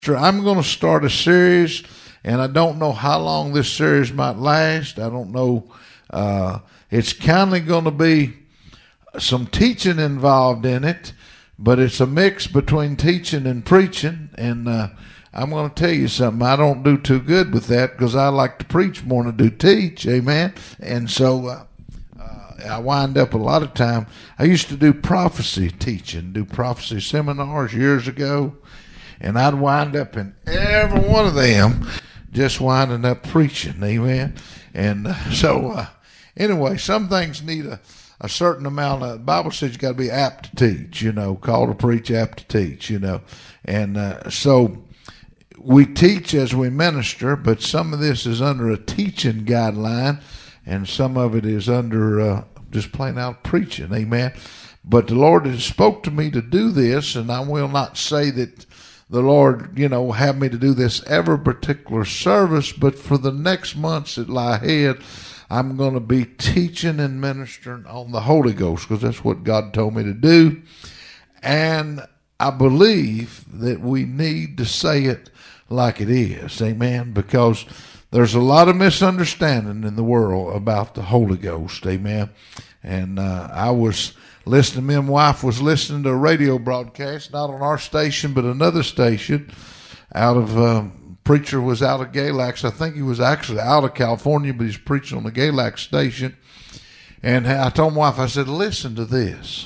I'm going to start a series, and I don't know how long this series might last. I don't know. It's kind of going to be some teaching involved in it, but it's a mix between teaching and preaching. And I'm going to tell you something. I don't do too good with that because I like to preach more than I do teach. Amen. And so I wind up a lot of time. I used to do prophecy teaching, do prophecy seminars years ago. And I'd wind up in every one of them just winding up preaching. Amen. And anyway, some things need a certain amount of, the Bible says you got to be apt to teach, called to preach, apt to teach, And so we teach as we minister, but some of this is under a teaching guideline, and some of it is under just plain out preaching. Amen. But the Lord has spoke to me to do this, and I will not say that the Lord, have me to do this every particular service, but for the next months that lie ahead, I'm going to be teaching and ministering on the Holy Ghost because that's what God told me to do. And I believe that we need to say it like it is, amen, because there's a lot of misunderstanding in the world about the Holy Ghost, amen. And I was listening, my wife was listening to a radio broadcast, not on our station, but another station out of, preacher was out of Galax. I think he was actually out of California, but he's preaching on the Galax station. And I told my wife, I said, listen to this.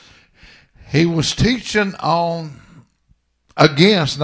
He was teaching on, against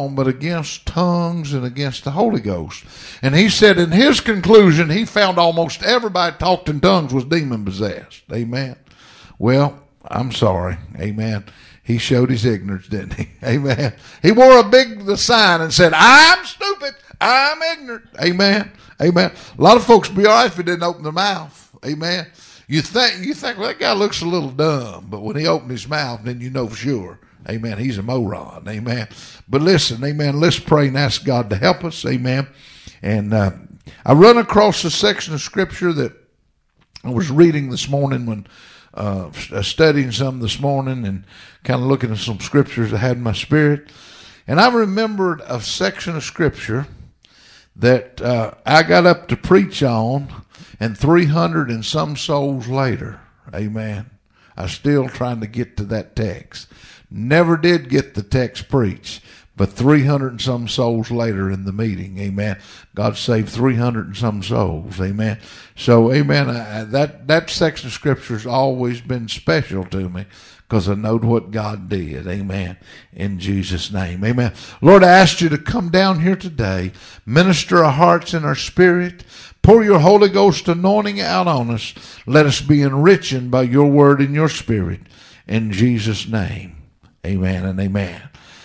tongues and against the Holy Ghost. And he said in his conclusion, he found almost everybody talked in tongues was demon possessed. Amen. Well, I'm sorry. Amen. He showed his ignorance, didn't he? Amen. He wore a big sign and said, I'm stupid. I'm ignorant. Amen. Amen. A lot of folks would be all right if he didn't open their mouth. Amen. You think, well, that guy looks a little dumb, but when he opened his mouth, then you know for sure. Amen. He's a moron. Amen. But listen, amen. Let's pray and ask God to help us. Amen. And I run across a section of scripture that I was reading this morning when studying some this morning and kind of looking at some scriptures I had in my spirit. And I remembered a section of scripture that I got up to preach on, and 300 and some souls later, amen, I still trying to get to that text. Never did get the text preached, but 300 and some souls later in the meeting, amen, God saved 300 and some souls, amen. So, amen, that section of scripture has always been special to me because I know what God did, amen, in Jesus' name, amen. Lord, I ask you to come down here today, minister our hearts and our spirit, pour your Holy Ghost anointing out on us. Let us be enriched by your word and your spirit, in Jesus' name, amen and amen.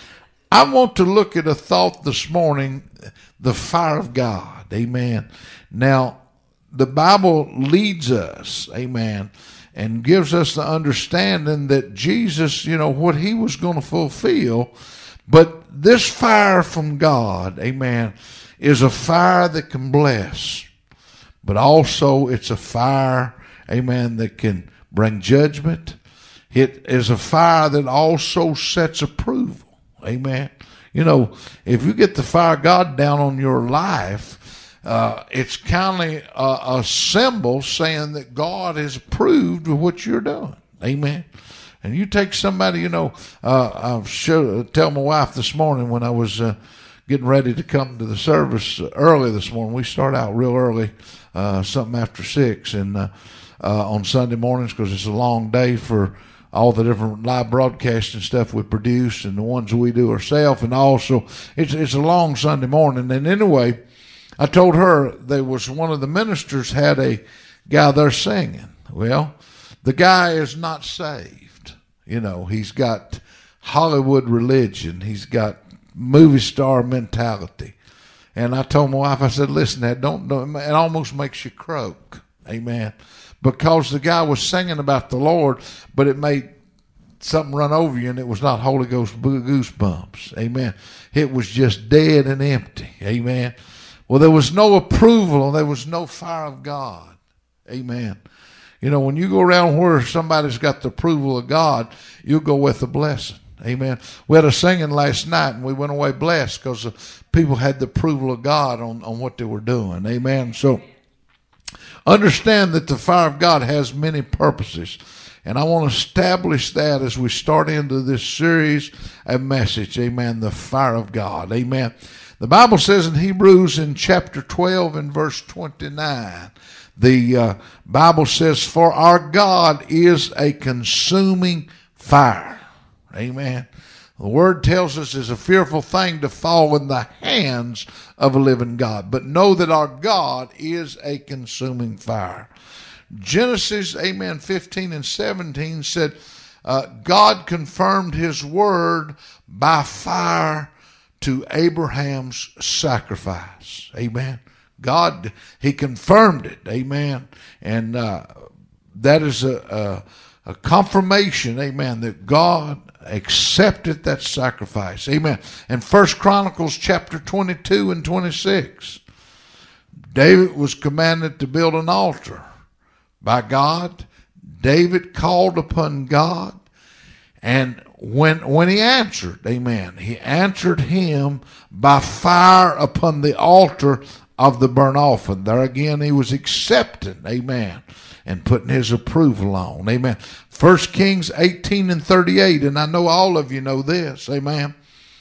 I want to look at a thought this morning, the fire of God, amen. Now, the Bible leads us, amen, and gives us the understanding that Jesus, what he was going to fulfill, but this fire from God, amen, is a fire that can bless, but also it's a fire, amen, that can bring judgment. It is a fire that also sets approval. Amen. If you get the fire of God down on your life, it's kind of a symbol saying that God has approved of what you're doing. Amen. And you take somebody, I tell my wife this morning when I was getting ready to come to the service early this morning. We start out real early, something after 6, and on Sunday mornings because it's a long day for all the different live broadcasts and stuff we produce and the ones we do ourselves, and also it's a long Sunday morning. And anyway, I told her there was one of the ministers had a guy there singing. Well, the guy is not saved. He's got Hollywood religion. He's got movie star mentality. And I told my wife, I said, listen, that don't it almost makes you croak. Amen. Because the guy was singing about the Lord, but it made something run over you, and it was not Holy Ghost goosebumps. Amen. It was just dead and empty. Amen. Well, there was no approval. There was no fire of God. Amen. When you go around where somebody's got the approval of God, you'll go with the blessing. Amen. We had a singing last night, and we went away blessed because the people had the approval of God on what they were doing. Amen. So understand that the fire of God has many purposes. And I want to establish that as we start into this series of message. Amen. The fire of God. Amen. The Bible says in Hebrews in chapter 12 and verse 29, the Bible says, "For our God is a consuming fire." Amen. The word tells us it's a fearful thing to fall in the hands of a living God. But know that our God is a consuming fire. Genesis, amen, 15 and 17 said, God confirmed his word by fire to Abraham's sacrifice. Amen. God, he confirmed it. Amen. And that is a confirmation, amen, that God accepted that sacrifice. Amen. And 1 Chronicles chapter 22 and 26, David was commanded to build an altar. By God, David called upon God, and when he answered, amen, he answered him by fire upon the altar of the burnt offering. There again, he was accepting, amen, and putting his approval on, amen. 1 Kings 18 and 38, and I know all of you know this, amen.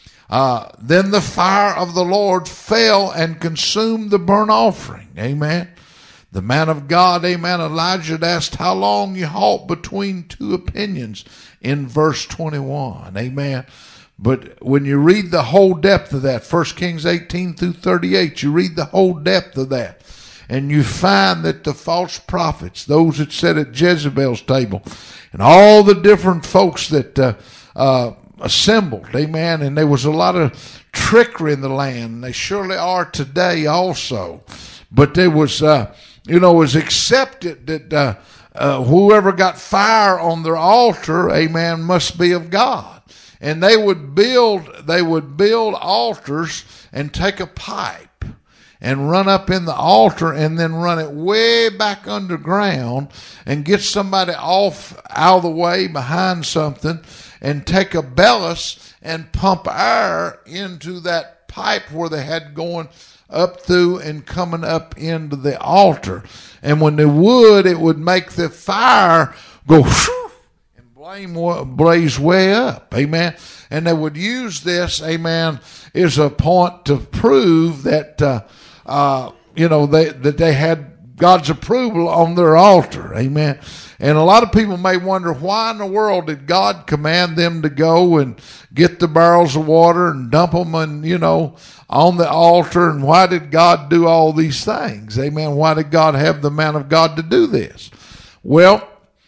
Then the fire of the Lord fell and consumed the burnt offering, amen. The man of God, amen, Elijah asked how long you halt between two opinions in verse 21, amen. But when you read the whole depth of that, 1 Kings 18 through 38, you read the whole depth of that, and you find that the false prophets, those that sat at Jezebel's table, and all the different folks that assembled, amen, and there was a lot of trickery in the land, and they surely are today also. But there was, it was accepted that whoever got fire on their altar, amen, must be of God. And they would build altars and take a pipe and run up in the altar and then run it way back underground and get somebody off out of the way behind something and take a bellows and pump air into that pipe where they had going up through and coming up into the altar. And when they would, it would make the fire go and blaze way up. Amen. And they would use this, amen, as a point to prove that, that they had God's approval on their altar. Amen. And a lot of people may wonder, why in the world did God command them to go and get the barrels of water and dump them on the altar? And why did God do all these things? Amen. Why did God have the man of God to do this? Well,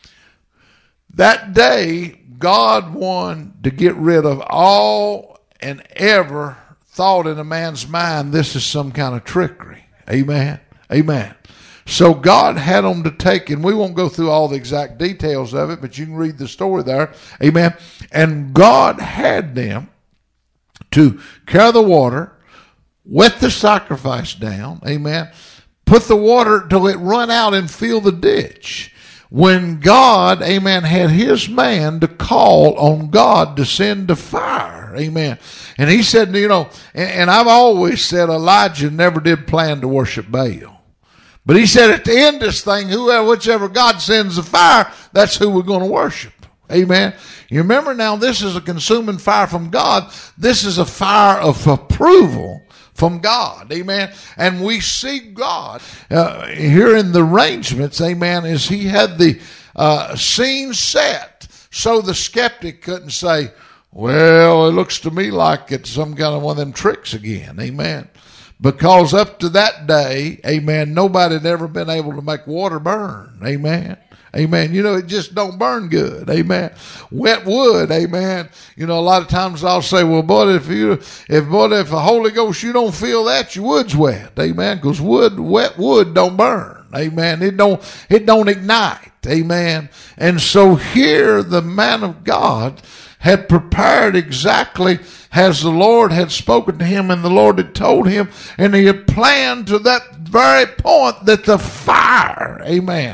that day, God wanted to get rid of all and ever thought in a man's mind this is some kind of trickery. Amen. Amen. So God had them to take, and we won't go through all the exact details of it, but you can read the story there. Amen. And God had them to carry the water, wet the sacrifice down, amen, put the water till it run out and fill the ditch. When God, amen, had his man to call on God to send the fire, amen. And he said, and I've always said Elijah never did plan to worship Baal. But he said at the end of this thing, whichever God sends the fire, that's who we're going to worship. Amen. You remember now, this is a consuming fire from God. This is a fire of approval from God. Amen. And we see God here in the arrangements, amen, as he had the scene set so the skeptic couldn't say, well, it looks to me like it's some kind of one of them tricks again. Amen. Because up to that day, amen, nobody had ever been able to make water burn. Amen. Amen. It just don't burn good. Amen. Wet wood. Amen. A lot of times I'll say, well, boy, if the Holy Ghost, you don't feel that, your wood's wet. Amen. Because wet wood don't burn. Amen. It don't ignite. Amen. And so here the man of God had prepared exactly as the Lord had spoken to him and the Lord had told him, and he had planned to that very point that the fire, amen,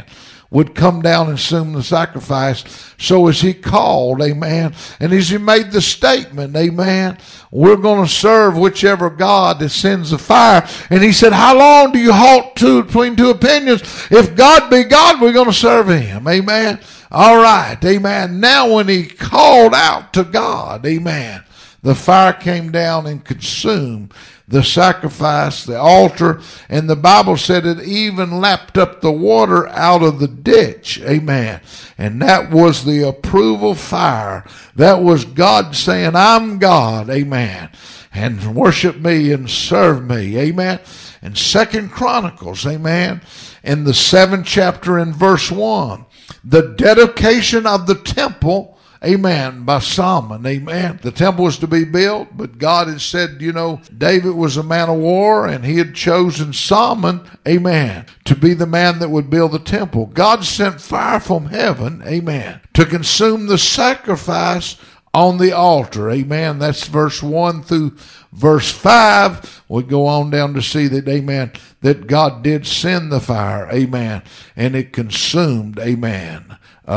would come down and consume the sacrifice. So as he called, amen, and as he made the statement, amen, we're going to serve whichever God that sends the fire. And he said, how long do you halt between two opinions? If God be God, we're going to serve him. Amen. All right. Amen. Now when he called out to God, amen, the fire came down and consumed the sacrifice, the altar, and the Bible said it even lapped up the water out of the ditch. Amen. And that was the approval fire. That was God saying, I'm God. Amen. And worship me and serve me. Amen. And 2 Chronicles, amen, in the 7th chapter in verse 1, the dedication of the temple, amen, by Solomon, amen. The temple was to be built, but God had said, David was a man of war, and he had chosen Solomon, amen, to be the man that would build the temple. God sent fire from heaven, amen, to consume the sacrifice on the altar, amen. That's verse 1 through verse 5. We go on down to see that, amen, that God did send the fire, amen, and it consumed, amen,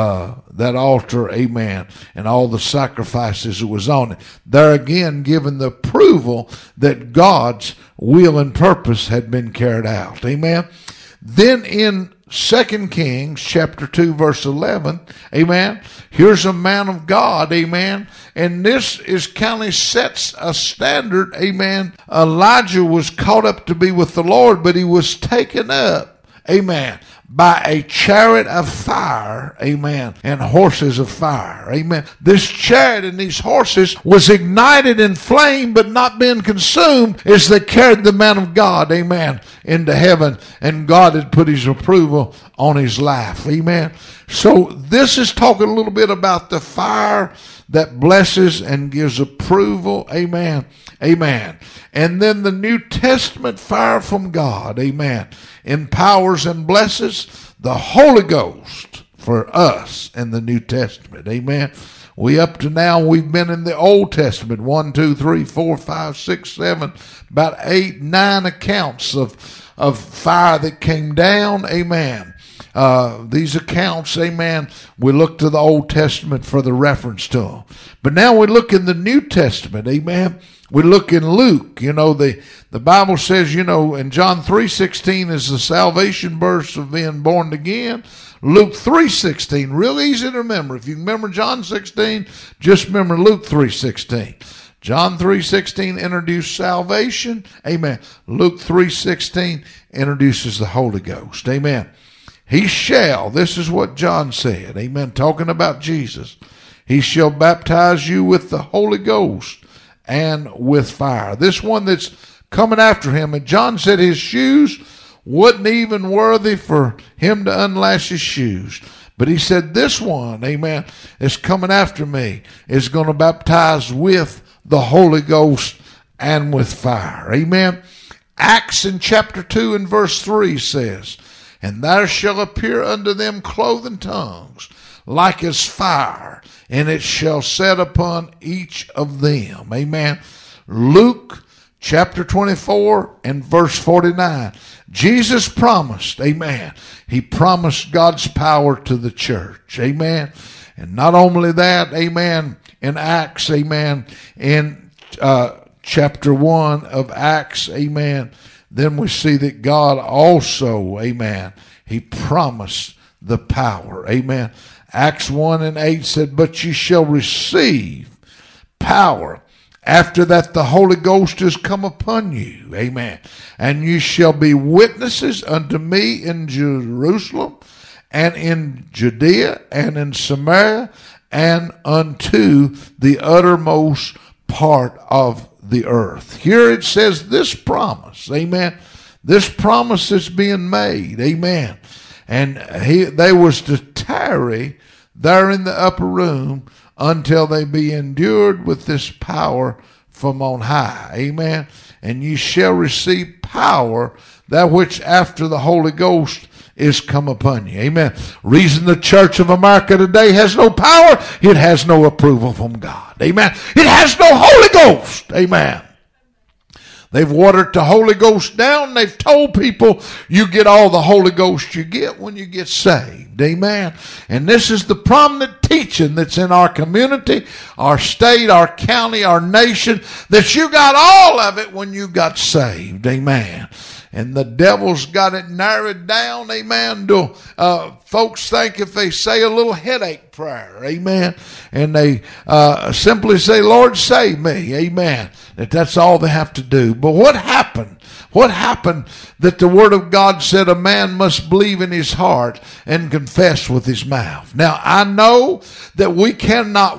that altar, amen, and all the sacrifices that was on it. There again, given the approval that God's will and purpose had been carried out, amen. Then in 2 Kings chapter 2 verse 11, amen, here's a man of God, amen, and this is kind of sets a standard, amen. Elijah was caught up to be with the Lord, but he was taken up, amen, by a chariot of fire, amen, and horses of fire, amen. This chariot and these horses was ignited in flame, but not being consumed as they carried the man of God, amen, into heaven, and God had put his approval on his life, amen. So this is talking a little bit about the fire that blesses and gives approval, amen, amen. And then the New Testament fire from God, amen, empowers and blesses the Holy Ghost for us in the New Testament, amen. We up to now, we've been in the Old Testament, 1, 2, 3, 4, 5, 6, 7, about 8, 9 accounts of fire that came down, amen. These accounts, amen, we look to the Old Testament for the reference to them. But now we look in the New Testament, amen. We look in Luke, the Bible says, in John 3:16 is the salvation verse of being born again. Luke 3:16, real easy to remember. If you remember John 16, just remember Luke 3:16. John 3:16 introduced salvation, amen. Luke 3:16 introduces the Holy Ghost, amen. He shall, this is what John said, amen, talking about Jesus. He shall baptize you with the Holy Ghost and with fire. This one that's coming after him, and John said his shoes wasn't even worthy for him to unlash his shoes. But he said this one, amen, is coming after me, is going to baptize with the Holy Ghost and with fire. Amen. Acts in chapter 2 and verse 3 says, and there shall appear unto them cloven tongues like as fire, and it shall set upon each of them. Amen. Luke chapter 24 and verse 49. Jesus promised, amen, he promised God's power to the church. Amen. And not only that, amen, in Acts, amen, in chapter 1 of Acts, amen, then we see that God also, amen, he promised the power. Amen. Acts 1 and 8 said, but ye shall receive power after that the Holy Ghost is come upon you. Amen. And you shall be witnesses unto me in Jerusalem and in Judea and in Samaria and unto the uttermost part of the earth. Here it says this promise. Amen. This promise is being made. Amen. And they was to tarry there in the upper room until they be endued with this power from on high. Amen. And ye shall receive power, that which after the Holy Ghost is come upon you. Amen. Reason the Church of America today has no power, it has no approval from God. Amen. It has no Holy Ghost. Amen. They've watered the Holy Ghost down. They've told people you get all the Holy Ghost you get when you get saved. Amen. And this is the prominent teaching that's in our community, our state, our county, our nation, that you got all of it when you got saved. Amen. And the devil's got it narrowed down, amen, to folks think if they say a little headache prayer, amen, and they simply say, Lord, save me, amen, that's all they have to do. But what happened? What happened that the Word of God said a man must believe in his heart and confess with his mouth? Now, I know that we cannot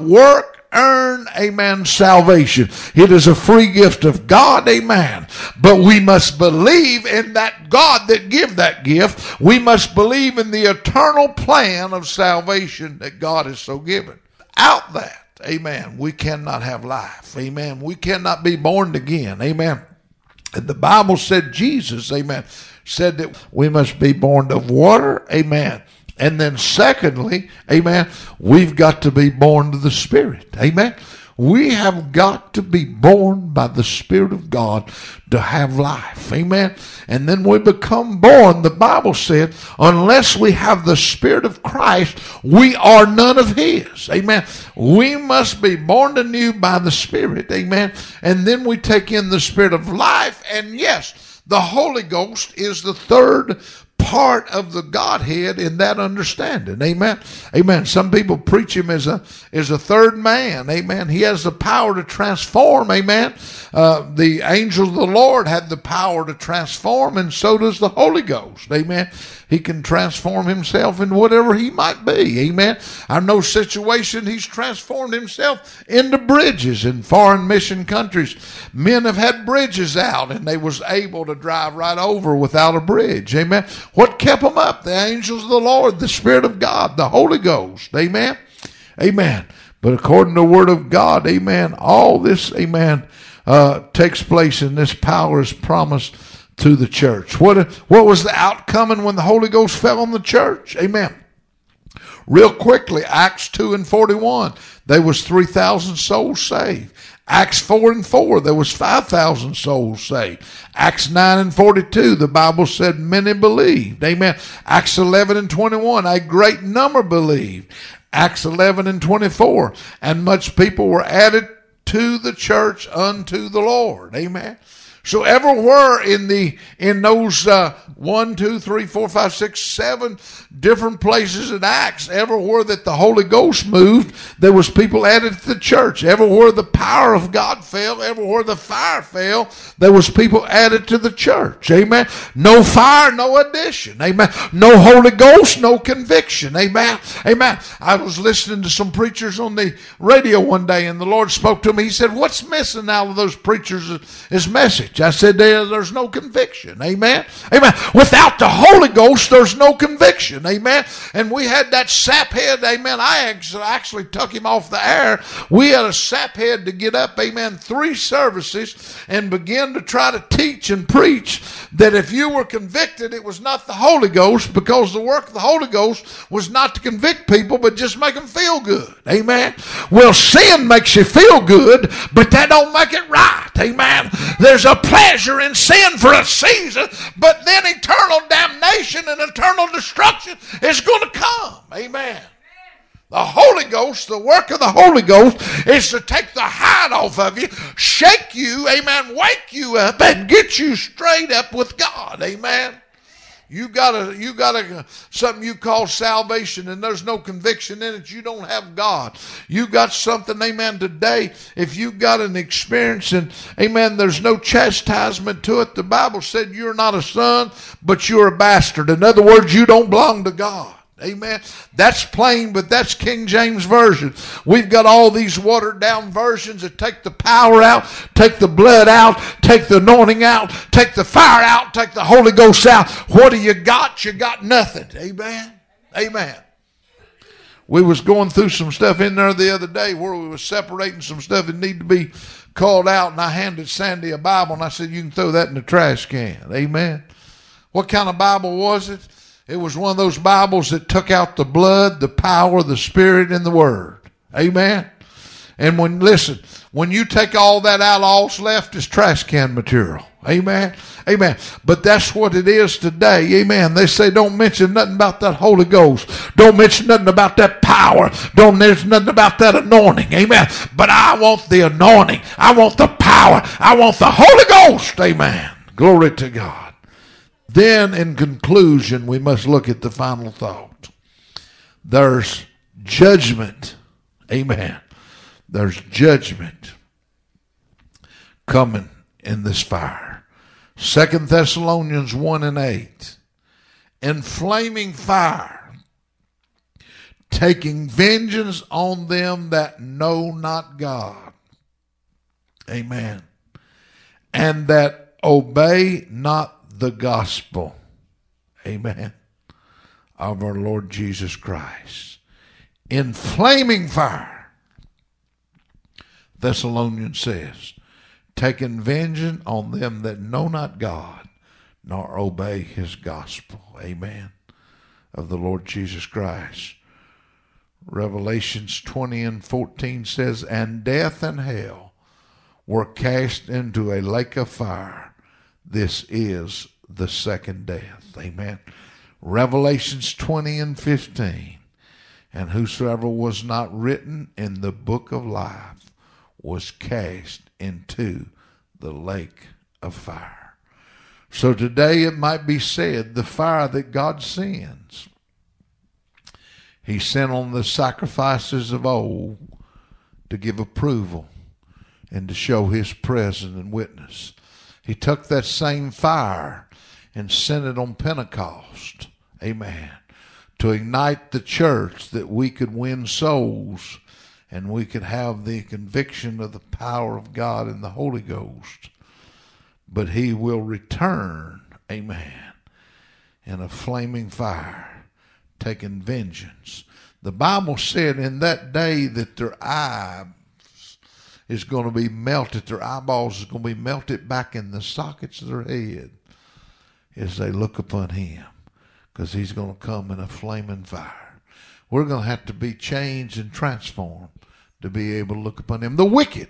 earn, amen, salvation. It is a free gift of God, amen. But we must believe in that God that give that gift. We must believe in the eternal plan of salvation that God has so given. Without that, amen, we cannot have life, amen. We cannot be born again, amen. And the Bible said, Jesus, amen, said that we must be born of water, amen. And then secondly, amen, we've got to be born of the Spirit. Amen. We have got to be born by the Spirit of God to have life. Amen. And then we become born. The Bible said, unless we have the Spirit of Christ, we are none of His. Amen. We must be born anew by the Spirit. Amen. And then we take in the Spirit of life. And yes, the Holy Ghost is the third part of the Godhead in that understanding. Amen. Amen. Some people preach him as a third man. Amen. He has the power to transform. Amen. The angels of the Lord had the power to transform, and so does the Holy Ghost. Amen. He can transform himself in whatever he might be. Amen. I know situation he's transformed himself into bridges in foreign mission countries. Men have had bridges out and they was able to drive right over without a bridge. Amen. What kept them up? The angels of the Lord, the Spirit of God, the Holy Ghost. Amen. Amen. But according to the Word of God, amen, all this, amen, takes place, and this power is promised to the church. What was the outcome when the Holy Ghost fell on the church? Amen. Real quickly, Acts 2:41, there was 3,000 souls saved. Acts 4:4, there was 5,000 souls saved. Acts 9:42, the Bible said many believed. Amen. Acts 11:21, a great number believed. Acts 11:24, and much people were added to the church unto the Lord. Amen. So everywhere in those 1, 2, 3, 4, 5, 6, 7 different places in Acts, everywhere that the Holy Ghost moved, there was people added to the church. Everywhere the power of God fell, everywhere the fire fell, there was people added to the church. Amen. No fire, no addition. Amen. No Holy Ghost, no conviction. Amen. Amen. I was listening to some preachers on the radio one day, and the Lord spoke to me. He said, what's missing out of those preachers is message. I said, there's no conviction. Amen. Amen. Without the Holy Ghost, there's no conviction. Amen. And we had that saphead. Amen. I actually took him off the air. We had a saphead to get up, amen, 3 services and begin to try to teach and preach that if you were convicted, it was not the Holy Ghost, because the work of the Holy Ghost was not to convict people, but just make them feel good. Amen. Well, sin makes you feel good, but that don't make it right. Amen. There's a pleasure in sin for a season, but then eternal damnation and eternal destruction is going to come. Amen. The Holy Ghost, the work of the Holy Ghost is to take the hide off of you, shake you, amen, wake you up, and get you straight up with God. Amen. You got a something you call salvation, and there's no conviction in it. You don't have God. You got something, amen, today. If you got an experience and, amen, there's no chastisement to it. The Bible said you're not a son, but you're a bastard. In other words, you don't belong to God. Amen. That's plain, but that's King James Version. We've got all these watered down versions that take the power out, take the blood out, take the anointing out, take the fire out, take the Holy Ghost out. What do you got? You got nothing. Amen. Amen. We was going through some stuff in there the other day where we was separating some stuff that needed to be called out, and I handed Sandy a Bible, and I said, you can throw that in the trash can. Amen. What kind of Bible was it? It was one of those Bibles that took out the blood, the power, the Spirit, and the Word. Amen. And When you take all that out, all's left is trash can material. Amen. Amen. But that's what it is today. Amen. They say don't mention nothing about that Holy Ghost. Don't mention nothing about that power. Don't mention nothing about that anointing. Amen. But I want the anointing. I want the power. I want the Holy Ghost. Amen. Glory to God. Then in conclusion, we must look at the final thought. There's judgment. Amen. There's judgment coming in this fire. 2 Thessalonians 1:8. In flaming fire, taking vengeance on them that know not God. Amen. And that obey not the gospel. Amen. Of our Lord Jesus Christ. In flaming fire, Thessalonians says, taking vengeance on them that know not God, nor obey his gospel. Amen. Of the Lord Jesus Christ. Revelations 20:14 says, and death and hell were cast into a lake of fire. This is the second death. Amen. Revelations 20:15. And whosoever was not written in the book of life was cast into the lake of fire. So today it might be said the fire that God sends, he sent on the sacrifices of old to give approval and to show his presence and witness. He took that same fire and sent it on Pentecost. Amen. To ignite the church that we could win souls and we could have the conviction of the power of God and the Holy Ghost. But he will return, amen, in a flaming fire, taking vengeance. The Bible said in that day that their eyes is going to be melted, their eyeballs is going to be melted back in the sockets of their head as they look upon him, because he's going to come in a flaming fire. We're going to have to be changed and transformed to be able to look upon him. The wicked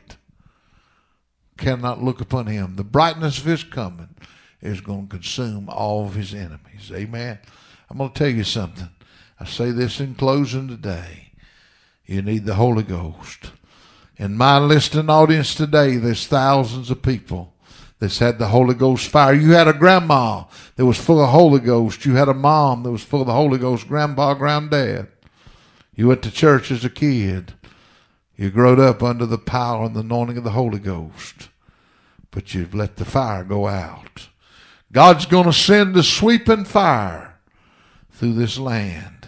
cannot look upon him. The brightness of his coming is going to consume all of his enemies. Amen. I'm going to tell you something. I say this in closing today. You need the Holy Ghost. In my listening audience today, there's thousands of people that's had the Holy Ghost fire. You had a grandma that was full of Holy Ghost. You had a mom that was full of the Holy Ghost, grandpa, granddad. You went to church as a kid. You growed up under the power and the anointing of the Holy Ghost. But you've let the fire go out. God's going to send a sweeping fire through this land.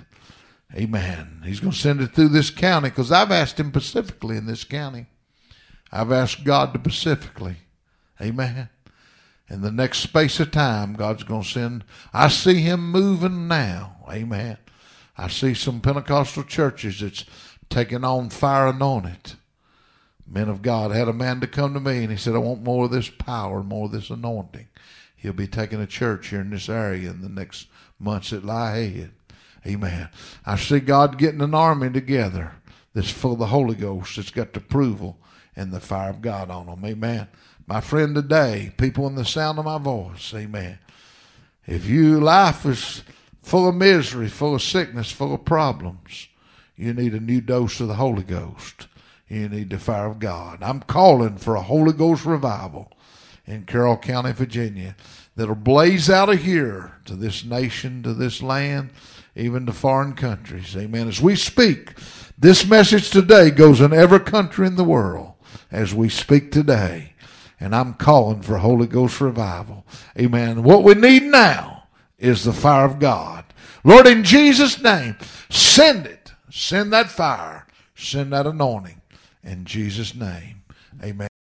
Amen. He's going to send it through this county, because I've asked him specifically in this county. I've asked God to specifically. Amen. In the next space of time, God's going to send. I see him moving now. Amen. I see some Pentecostal churches that's taking on fire anointed. Men of God. I had a man to come to me and he said, I want more of this power, more of this anointing. He'll be taking a church here in this area in the next months that lie ahead. Amen. I see God getting an army together that's full of the Holy Ghost, that's got the approval and the fire of God on them. Amen. My friend today, people in the sound of my voice, amen. If your life is full of misery, full of sickness, full of problems, you need a new dose of the Holy Ghost. You need the fire of God. I'm calling for a Holy Ghost revival in Carroll County, Virginia, that'll blaze out of here to this nation, to this land, even to foreign countries. Amen. As we speak, this message today goes in every country in the world as we speak today. And I'm calling for Holy Ghost revival. Amen. What we need now is the fire of God. Lord, in Jesus' name, send it. Send that fire. Send that anointing. In Jesus' name, amen.